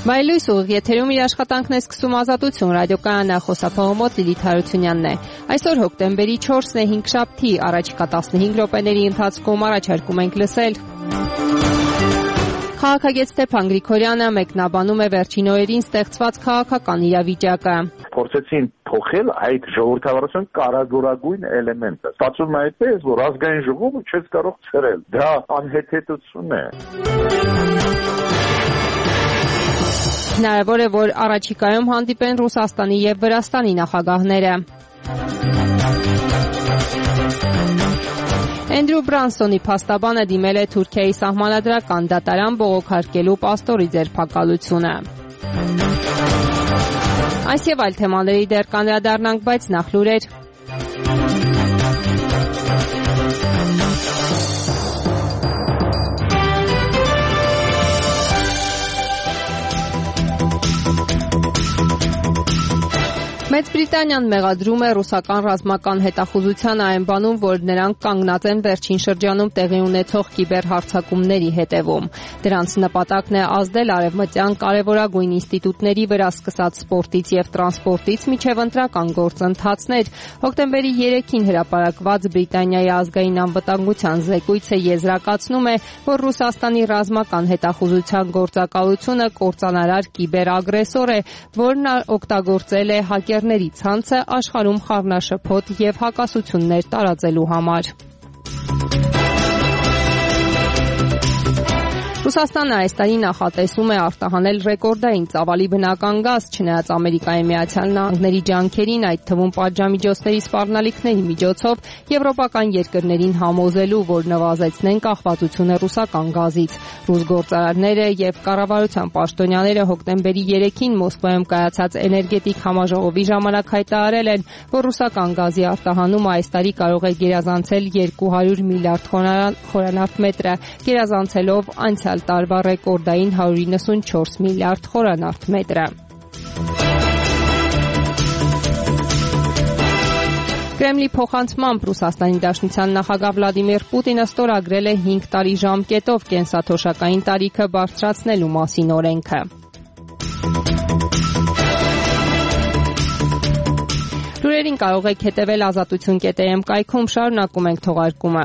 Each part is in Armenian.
Բայլույս ուղիղ եթերում իր աշխատանքն է սկսում Ազատություն ռադիոկայանը, խոսափողը մոտ Լիլիթ Հարությունյանն է։ Այսօր հոկտեմբերի 4-ն է, հինգշաբթի, առաջիկա 15 րոպեների ընթացքում առաջարկում ենք լսել։ Քաղաքագետ Ստեփան Գրիգորյանը մեկնաբանում է վերջին օրերին ստեղծված քաղաքական իրավիճակը։ Փորձեցին փոխել այդ ժողովրդավարության կարևորագույն էլեմենտը։ Ստացվում է այդպես, որ ազգային ժողովը չես կարող ցրել։ Դա անհեթեթություն է։ Հնարավոր է, որ առաջիկայում հանդիպեն Ռուսաստանի եւ Վրաստանի նախագահները։ Էնդրու Բրանսոնի փաստաբանը դիմել է Թուրքիայի սահմանադրական դատարան բողոքարկելու պաստորի ձերբակալությունը։ Այս եւ այլ թեմաների դեռ կանդրադառնանք, բայց նախ լուրեր։ Մեծ Բրիտանիան մեղադրում է ռուսական ռազմական հետախուզությանը, այն բանում, որ նրանք կանգնած են վերջին շրջանում տեղի ունեցող կիբերհարձակումների հետևում։ Դրանց նպատակն է ազդել արևմտյան կարևորագույն ինստիտուտների վրա, սկսած սպորտից եւ տրանսպորտից մինչեւ ընտրական գործընթացներ։ Հոկտեմբերի 3-ին հրապարակված Բրիտանիայի ազգային անվտանգության զեկույցը եզրակացնում է, որ Ռուսաստանի ռազմական հետախուզության գործակալությունը կործանարար կիբերագրեսոր է, որն օգտագործել է հակերների ցանցը աշխարհում խառնաշփոթ եւ հակասություններ տարածելու համար։ Ռուսաստանը այս տարի նախատեսում է արտահանել ռեկորդային ծավալի բնական գազ, չնայած Ամերիկայի Միացյալ Նահանգների ջանքերին, այդ թվում պատժամիջոցների սպառնալիքների միջոցով, եվրոպական երկրներին համոզելու, որ նվազեցնեն կախվածությունը ռուսական գազից։ Ռուս գործարարները եւ կառավարության պաշտոնյաները հոկտեմբերի 3-ին Մոսկվայում կայացած էներգետիկ համաժողովի ժամանակ հայտարարել են, որ ռուսական գազի արտահանումը այս տարի կարող է գերազանցել 200 միլիարդ խորանարդ, գերազանցելով անցյալ տարվա ռեկորդային 194 միլիարդ խորանարդ մետրը։ Կրեմլի փոխանցմամբ Ռուսաստանի Դաշնության նախագահ Վլադիմիր Պուտինը ստորագրել է 5 տարի ժամկետով կենսաթոշակային տարիքը բարձրացնելու մասին օրենքը։ Լուրերին կարող եք հետևել ազատություն.am կայքում, շարունակում ենք թողարկումը։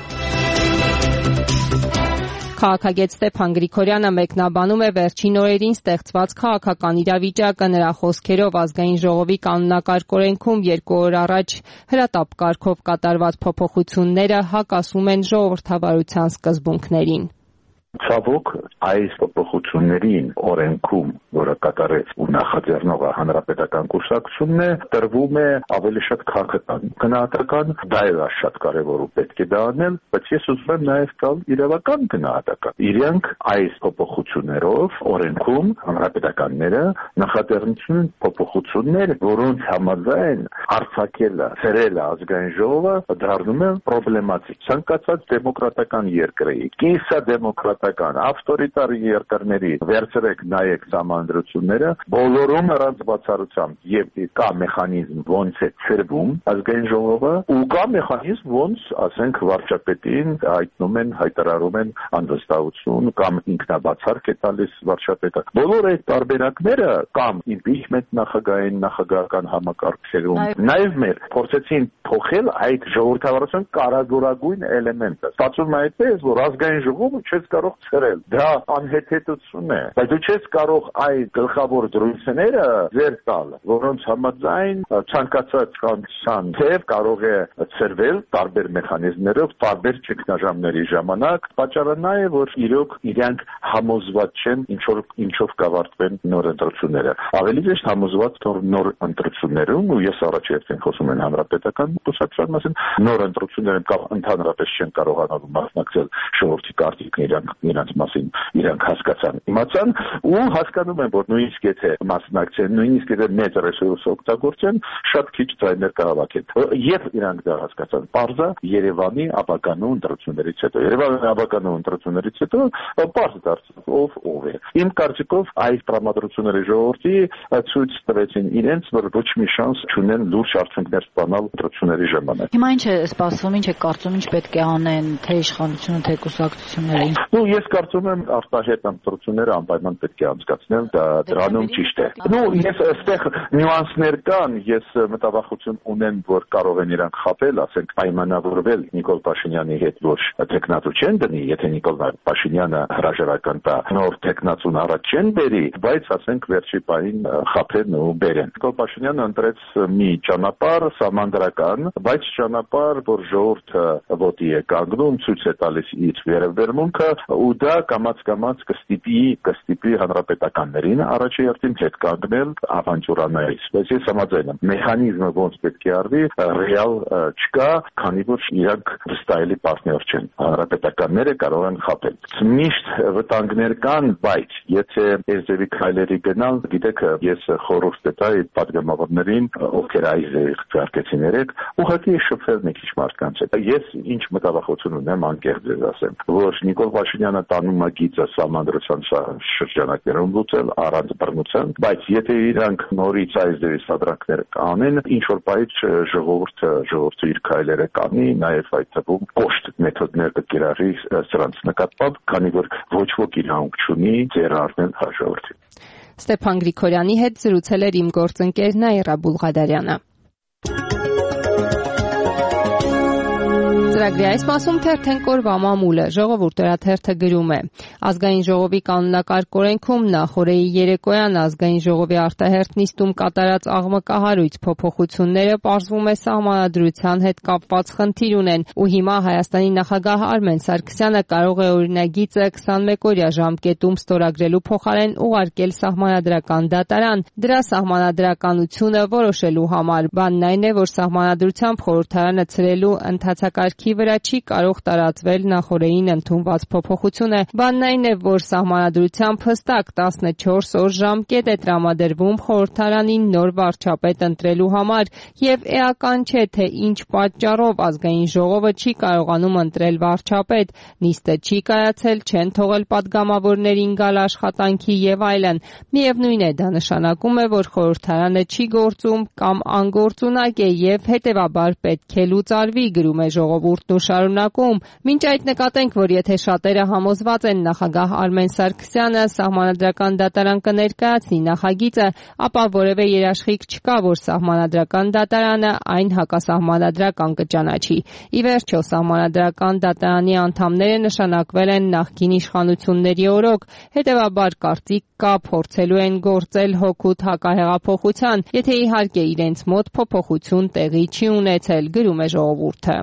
Քաղաքագետ Ստեփան Գրիգորյանը մեկնաբանում է վերջին օրերին ստեղծված քաղաքական իրավիճակը։ Նրա խոսքերով ազգային ժողովի կանոնակարգ օրենքում 2 օր առաջ հրատապ կարգով կատարված փոփոխությունները հակասում են ժողովրդավարության սկզբունքներին։ Ցավոք, այս փոփոխություններին օրենքում, որը կատարեց ու նախաձեռնողը հանրապետական կուսակցությունն է, տրվում է ավելի շատ քաղաքական գնահատական, դա է շատ կարևոր ու պետք է դա անել, բայց ես ուզում եմ նաև տալ իրավական գնահատական։ Իրենք այս փոփոխություններով օրենքում հանրապետականները նախաձեռնություն են փոփոխություններ, որոնց համաձայն արձակելը, ցրելը ազգային ժողովը դառնում է պրոբլեմատիկ։ Ցանկացած դեմոկրատական երկրի, կիսադեմոկրատական ավտորիտար երկրների վերցրեք նայեք համանդրությունները, բոլորում առանց բացառությամբ եւ կա մեխանիզմ ոնց է ցրվում ազգային ժողովը ու կա մեխանիզմ ոնց, ասենք, վարչապետին հայտնում են, հայտարարում են անվստահություն կամ ինքնաբացարկ է տալիս վարչապետը։ Բոլոր այդ տարբերակները կամ impeachment նախագահային նախագահական համակարգերում նաեւ մեր փորձեցին փոխել այդ ժողովրդավարության կարևորագույն էլեմենտը։ Ստացվում է այդպես, որ ազգային ժողովը չես կարող ցրել։ Դա անհեթեթություն է, բայց դու չես կարող այդ գլխավոր դրույթները ձեր տալ, որոնց համաձայն ցանկացած կանցան թեև կարող է ցրվել տարբեր մեխանիզմներով, տարբեր ճգնաժամերի ժամանակ։ Պատճառը նա է, որ իրոք իրենք համոզված չեն ինչով կավարտվեն նոր ընտրությունները։ Ավելի ճիշտ համոզված նոր ընտրություններում, ու ես առաջերտին խոսում եմ հանրապետական կուսակցության մասին, նոր ընտրություններում կամ ընդհանրապես չեն կարողանալու մասնակցել ժողովրդի կարգին իրանց մասին իրանք հասկացան, իմացան ու հասկանում են, որ նույնիսկ եթե մասնակցեն, նույնիսկ եթե մեծ ռեսուրս օգտագործեն, շատ քիչ ձայներ կհավաքեն։ Եվ իրանք դա հասկացան։ Պարզա Երևանի ապականու ընտրություններից հետո։ Երևանի ապականու ընտրություններից հետո պարզ դարձավ ով է։ Իմ կարծիքով այս տրամադրությունների ժողովրդի ցույց տվեցին իրենց, որ ոչ մի շանս չունեն լուրջ արդյունքներ ստանալ ընտրությունների ժամանակ։ Հիմա ինչ է սպասվում, ինչ է կարծում, ինչ պետք է անեն թե իշխանությունը, թե կուսակցությունները։ Ես կարծում եմ արտահերտ ընտրությունները անպայման պետք է անցկացնել, դրանում ճիշտ է։ Ես այստեղ նյուանսներ կան, ես մտավախություն ունեմ, որ կարող են իրանք խաբել, ասենք պայմանավորվել Նիկոլ Փաշինյանի հետ, որ տեխնատու չեն դնի, եթե Նիկոլ Փաշինյանը հրաժարական տա, նոր տեխնատուն առաջ չեն բերի, բայց ասենք վերջի պահին խաբեն ու բերեն։ Նիկոլ Փաշինյանը ընտրեց մի ճանապարհ սահմանադրական, բայց ճանապարհ, որ ժողովուրդը ոտի է կանգնում, ցույց է տալիս իր վերաբերմունքը, ու դա կամաց կստիպի հանրապետականներին առաջի հերթին հետ կանգնել ավանտյուրաներից։ Բայց ես համաձայն եմ, մեխանիզմը ոնց պետք է արվի, ռեալ չկա, քանի որ իրանք վստահելի պարտներ չեն։ Հանրապետականները կարող են խաբել։ Միշտ վտանգներ կան, բայց եթե այս ձևի քայլերի գնալ, գիտեք, ես խորհուրդ տայի պատգամավորներին, ովքեր այս քվարկեցին երեք, ուղղակի շփվել մի քիչ մարդկանց հետ։ Ես ինչ մտավախություն ունեմ, անկեղծ ձեզ ասեմ, որ Նիկոլ Փաշինյանը տանում է գիծը սահմանադրության շրջանակներում լուծել առանց բռնության, բայց եթե իրանք նորից այս ձևի սադրանքները կանեն, ինչ որ պահից ժողովուրդը իր քայլերը կանի, նաև այդ թվում կոշտ մեթոդներ կկիրառի սրանց նկատմամբ, քանի որ ոչ ոք իրավունք չունի ձեռ առնել ժողովրդին։ Ստեփան Գրիգորյանի հետ զրուցել էր իմ գործընկեր Նաիրա Բուլղադարյանը։ Ծրագրի այս մասում թերթենք օրվա մամուլը։ Ժողովուրդ օրաթերթը գրում է. Ազգային ժողովի կանոնակարգ օրենքում նախորդի երեկոյան ազգային ժողովի արտահերթ նիստում կատարած աղմկահարույց փոփոխությունները պարզվում է սահմանադրության հետ կապված խնդիր ունեն, ու հիմա Հայաստանի նախագահ Արմեն Սարգսյանը կարող է օրինագիծը 21-օրյա ժամկետում ստորագրելու փոխարեն ուղարկել սահմանադրական դատարան դրա սահմանադրականությունը որոշելու համար։ Բանն այն է, որ սահմանադրությամբ խորհրդարանը ցրելու ընթացակարգի վրա չի կարող տարածվել նախորդին ընդունված փոփոխությունը։ Բանն այն է, որ սահմանադրությամբ հստակ 14 օր ժամկետ է տրամադրվում խորհրդարանին նոր վարչապետ ընտրելու համար, եւ էական չէ, թե ինչ պատճառով ազգային ժողովը չի կարողանում ընտրել վարչապետ, նիստը չի կայացել, չեն թողել падգամավորներին գալ աշխատանքի եւ այլն։ Միևնույն է, դա նշանակում է, որ խորհրդարանը չի գործում կամ անգործունակ է եւ հետեւաբար պետք է լուծարվի, գրում է ժողովուրդն ու շարունակում. Մինչ այդ նկատենք, որ եթե շատերը համոզված են նախագահ Արմեն Սարգսյանը սահմանադրական դատարան կներկայացնի նախագիծը, ապա որևէ երաշխիք չկա, որ սահմանադրական դատարանը այն հակասահմանադրական կճանաչի։ Ի վերջո, սահմանադրական դատարանի անդամները նշանակվել են նախկին իշխանությունների օրոք, հետևաբար կարծիք կա, փորձելու են գործել հօգուտ հակահեղափոխության, եթե իհարկե իրենց մոտ փոփոխություն տեղի չի ունեցել, գրում է ժողովուրդը։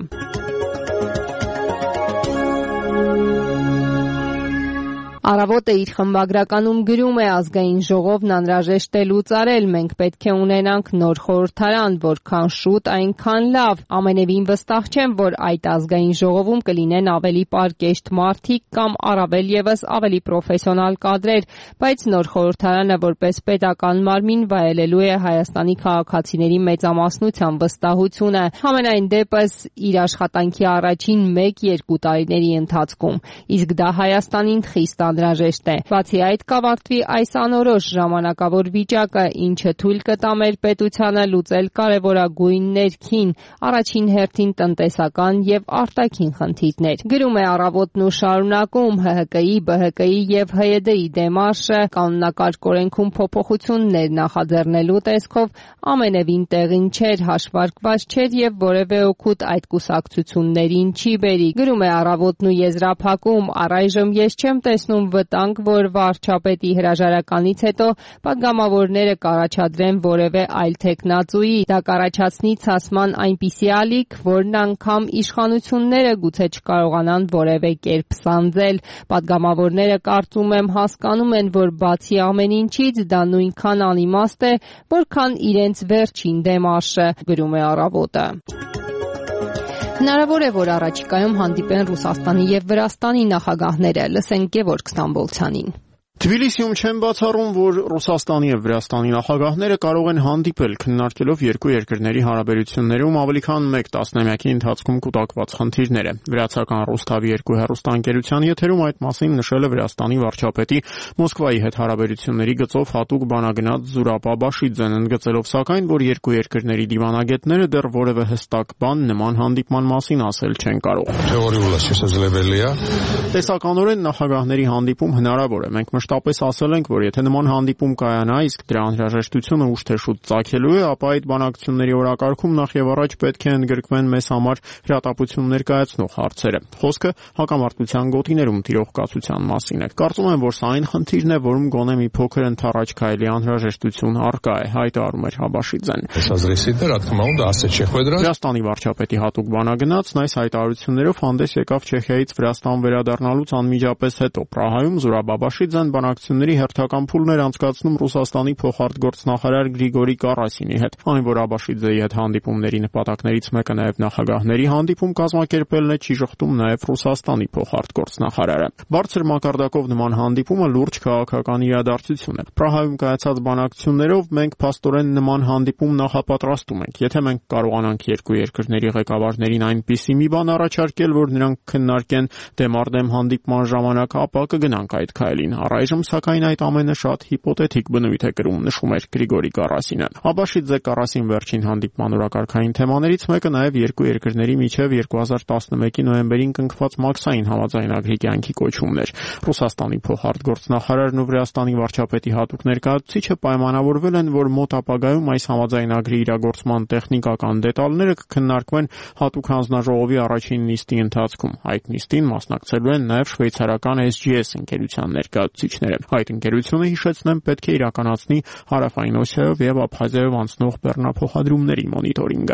Առավոտը իր խմբագրականում գրում է ազգային ժողովն անհրաժեշտ է լուծարել, մենք պետք է ունենանք նոր խորհրդարան, որքան շուտ այնքան լավ, ամենևին վստահ չեմ, որ այդ ազգային ժողովում կլինեն ավելի պարկեշտ մարդիկ կամ առավել ևս ավելի պրոֆեսիոնալ կադրեր, բայց նոր խորհրդարանը որպես պետական մարմին վայելելու է Հայաստանի քաղաքացիների մեծամասնության վստահությունը, համենայն դեպս իր աշխատանքի առաջին 1-2 տարիների ընթացքում, իսկ դա Հայաստանին խիստ անհրաժեշտ է։ Բացի այդ, կավարտվի այս անորոշ ժամանակավոր վիճակը, ինչը թույլ կտա մեր պետությանը լուծել կարևորագույն ներքին, առաջին հերթին տնտեսական եւ արտաքին խնդիրներ։ Գրում է Առավոտն ու շարունակում. ՀՀԿ-ի, ԲՀԿ-ի եւ ՀՅԴ-ի դեմարշը կանոնակարգ օրենքում փոփոխություններ նախաձեռնելու տեսքով ամենևին տեղին չէր, հաշվարկված չէր եւ որևէ օգուտ այդ կուսակցություններին չի բերի։ Գրում է Առավոտն ու եզրափակում. առայժմ ես չեմ տեսնում վտանգ, որ վարչապետի հրաժարականից հետո падգամավորները կառաջադրեն որևէ այլ թեկնածուի։ Դա կառաջացնի ցասման այնպիսի ալիք, որն անգամ իշխանությունները գուցե չկարողանան որևէ կերպ սանձել։ Падգամավորները կարծում եմ հասկանում են, որ բացի ամեն ինչից դա նույնքան անիմաստ է, որքան իրենց վերջին դեմարշը, գրում է Առավոտը։ Հնարավոր է, որ առաջիկայում հանդիպեն Ռուսաստանի եւ Վրաստանի նախագահները, լսենք Գևորգ Ստամբոլցյանին։ Թբիլիսիում չեն բացառում, որ Ռուսաստանի եւ Վրաստանի նախագահները կարող են հանդիպել քննարկելով երկու երկրների հարաբերություններում ավելի քան 1 տասնամյակի ընթացքում կուտակված խնդիրները։ Վրացական Ռոստավի 2 հեռուստաընկերության եթերում այդ մասին նշել է Վրաստանի վարչապետի Մոսկվայի հետ հարաբերությունների գծով հատուկ բանագնաց Զուրաբ Աբաշիձեն, ընդգծելով սակայն, որ երկու երկրների դիվանագետները դեռ որևէ հստակ բան նման հանդիպման մասին ասել չեն կարող։ Տեսականորեն նախագահների հանդիպում հնարավոր է։ Մենք մշտապես ասել ենք, որ եթե նման հանդիպում կայանա, իսկ դրա անհրաժեշտությունը ուշ թե շուտ ծագելու է, ապա այդ բանակցությունների օրակարգում նախ եւ առաջ պետք է ընդգրկվեն մեզ համար հրատապություն ներկայացնող հարցերը։ Խոսքը հակամարտության գոտիներում տիրող կացության մասին է։ Կարծում եմ, որ սա այն խնդիրն է, որում գոնե մի փոքր ընթառաջ քայլի անհրաժեշտություն առկա է, հայտարարում էր Աբաշիձեն։ Վրաստանի վարչապետի հատուկ բանագնացն այս հայտարարություններով հանդես եկավ Չեխիայից Վրաստան վերադառնալուց անմիջապես հետո։ Պրահայում Զուրաբ Աբաշիձեն բանակցությունների հերթական փուլներ անցկացնում Ռուսաստանի փոխարտգործնախարար Գրիգորի Կարասինի հետ։ Այն, որ Աբաշիձեի հետ հանդիպումների նպատակներից մեկը նաև նախագահների հանդիպում կազմակերպելն է, չի շղթում նաև Ռուսաստանի փոխարտգործնախարարը։ Բարձր մակարդակով նման հանդիպումը լուրջ քաղաքական իրադարձություն է։ Պրահայում կայացած բանակցություններով մենք փաստորեն նման հանդիպում նախապատրաստում ենք։ Եթե մենք կարողանանք երկու երկրների ղեկավարներին այնպիսի մի բան առաջարկել, որ նրանք քննարկեն դեմարդեմ հանդիպման ժամանակ, ապա կգնանք այդ քայլին։ Առայժմ սակայն այդ ամենը շատ հիպոթետիկ բնույթ է կրում, նշում էր Գրիգորի Կարասինը։ Աբաշիձե Կարասին վերջին հանդիպման օրակարգային թեմաներից մեկը նաև երկու երկրների միջև 2011-ի նոյեմբերին կնքված մաքսային համաձայնագրի կյանքի կոչումն էր։ Ռուսաստանի փոխարտգործնախարարն ու Վրաստանի վարչապետի հատուկ ներկայացուցիչը պայմանավորվել են, որ մոտ ապագայում այս համաձայնագրի իրագործման տեխնիկական դետալները կքննարկվեն հատուկ հանձնաժողովի առաջին նիստի ընթացքում։ Այդ նիստին մասնակցելու են նաև շվեյցարական SGS ընկերության ներկայացուցիչները։ Այդ ընկերությունը, հիշեցնեմ, պետք է իրականացնի Հարավային Օսիայով եւ Աբխազիայով անցնող բեռնափոխադրումների մոնիտորինգը։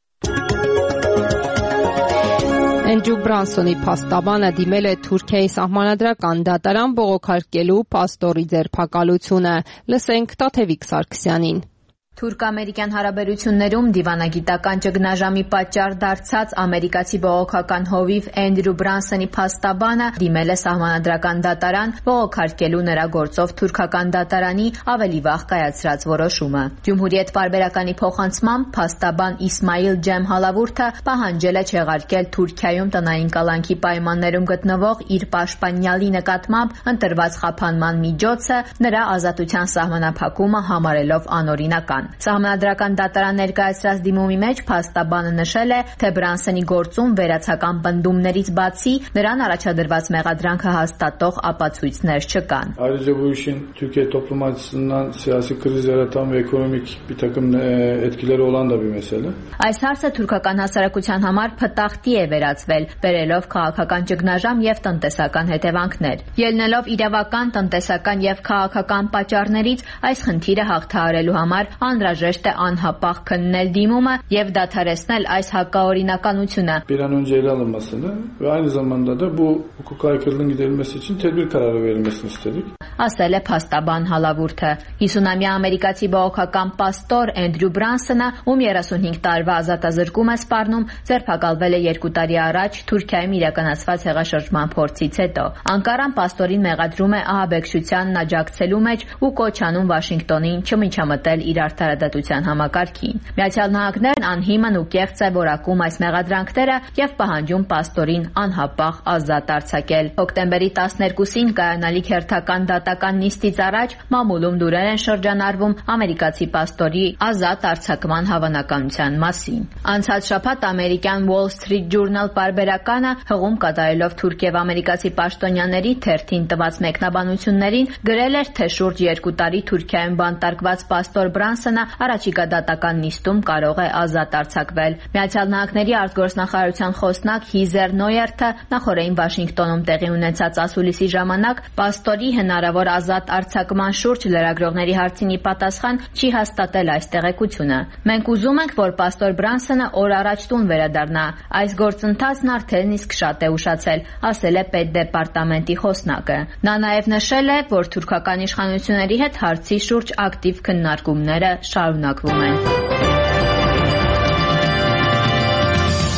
Էնդրու Բրանսոնի փաստաբանը դիմել է Թուրքիայի սահմանադրական դատարան բողոքարկելու պաստորի ձերբակալությունը։ Լսենք Տաթևիկ Սարգսյանին։ Թուրք-ամերիկյան հարաբերություններում դիվանագիտական ճգնաժամի պատճառ դարձած ամերիկացի բողոքական հովիվ Էնդրու Բրանսոնի փաստաբանը դիմել է սահմանադրական դատարան բողոքարկելու նրա գործով թուրքական դատարանի ավելի վաղ կայացրած որոշումը։ Ջումհուրիետ պարբերականի փոխանցմամբ փաստաբան Իսմայիլ Ջեմ Հալավուրթը պահանջել է չեղարկել Թուրքիայում տնային կալանքի պայմաններում գտնվող իր պաշտպանյալի նկատմամբ ընտրված խափանման միջոցը նրա ազատության սահմանափակումը համարելով անօրինական։ Սահմանադրական դատարան ներկայացրած դիմումի մեջ փաստաբանը նշել է, թե Բրանսոնի գործում վերացական պնդումներից բացի նրան առաջադրված մեղադրանքը հաստատող ապացույցներ չկան։ Ayrıca Türkiye toplum açısından siyasi kriz yaratan ve ekonomik bir takım etkileri olan da bir mesele. Այս հարցը թուրքական հասարակության համար փտախտի է վերածվել, բերելով քաղաքական ճգնաժամ եւ տնտեսական հետևանքներ։ Ելնելով իրավական, տնտեսական եւ քաղաքական պատճառներից այս խնդիրը հաղթահարելու համար անհրաժեշտ է անհապաղ քննել դիմումը եւ դադարեցնել այս հակաօրինականությունը։ Bir an önce ele alınmasını ve aynı zamanda da bu hukuk aykırılığın giderilmesi için tedbir kararı verilmesini istedik. Ասել է փաստաբան Հալավուրթը։ 50-ամյա ամերիկացի բողոքական պաստոր Էնդրու Բրանսոնը, ում 35 տարվա ազատազրկում է սպառնում, ձերբակալվել է 2 տարի առաջ Թուրքիայում իրականացված հեղաշրջման փորձից հետո։ Անկարան պաստորին մեղադրում է ահաբեկչությանն աջակցելու մեջ ու կոչ անում Վաշինգտոնին չմիջամտել իր արդարադատության համակարգին։ Միացյալ Նահանգներն անհիմն ու կեղծ է որակում այս մեղադրանքները եւ պահանջում պաստորին անհապաղ ազատ արձակել։ Հոկտեմբերի 12-ին կայանալիք հերթական դատական նիստից առաջ մամուլում լուրեր են շրջանառվում ամերիկացի պաստորի ազատ արձակման հավանականության մասին։ Անցած շաբաթ ամերիկյան Wall Street Journal պարբերականը հղում կատարելով թուրք եւ ամերիկացի պաշտոնյաների թերթին տված մեկնաբանություններին գրել էր, թե շուրջ 2 տարի Թուրքիայում բանտարկված պաստոր Բրանսոնը առաջիկա դատական նիստում կարող է ազատ արձակվել։ Միացյալ Նահանգների արտգործնախարարության խոսնակ Հիզեր Նոյերթը նախորդին Վաշինգտոնում տեղի ունեցած ասուլիսի ժամանակ պաստորի հնարավոր ազատ արձակման շուրջ լրագրողների հարցին ի պատասխան չի հաստատել այս տեղեկությունը։ Մենք ուզում ենք, որ պաստոր Բրանսոնը օր առաջ տուն վերադառնա։ Այս գործընթացն արդեն իսկ շատ է ուշացել, ասել է պետդեպարտամենտի խոսնակը։ Նա նաև նշել է, որ թուրքական իշխանությունների հետ հարցի շուրջ ակտիվ քննարկումները շարունակվում են։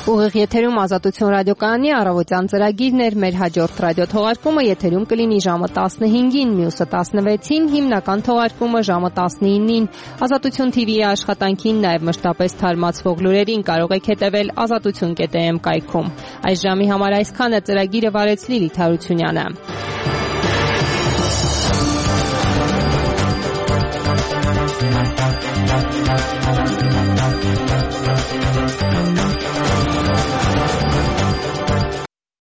Ուղիղ եթերում Ազատություն ռադիոկայանի առավոտյան ծրագիրն էր, մեր հաջորդ ռադիոթողարկումը եթերում կլինի ժամը 15-ին, մյուսը 16-ին, հիմնական թողարկումը ժամը 19-ին։ Ազատություն TV-ի աշխատանքին, նաև մշտապես թարմացվող լուրերին կարող եք հետևել azatutun.am կայքում։ Այս ժամի համար այսքանը, ծրագիրը վարեց Լիլիթ Հարությունյանը։ Thank you.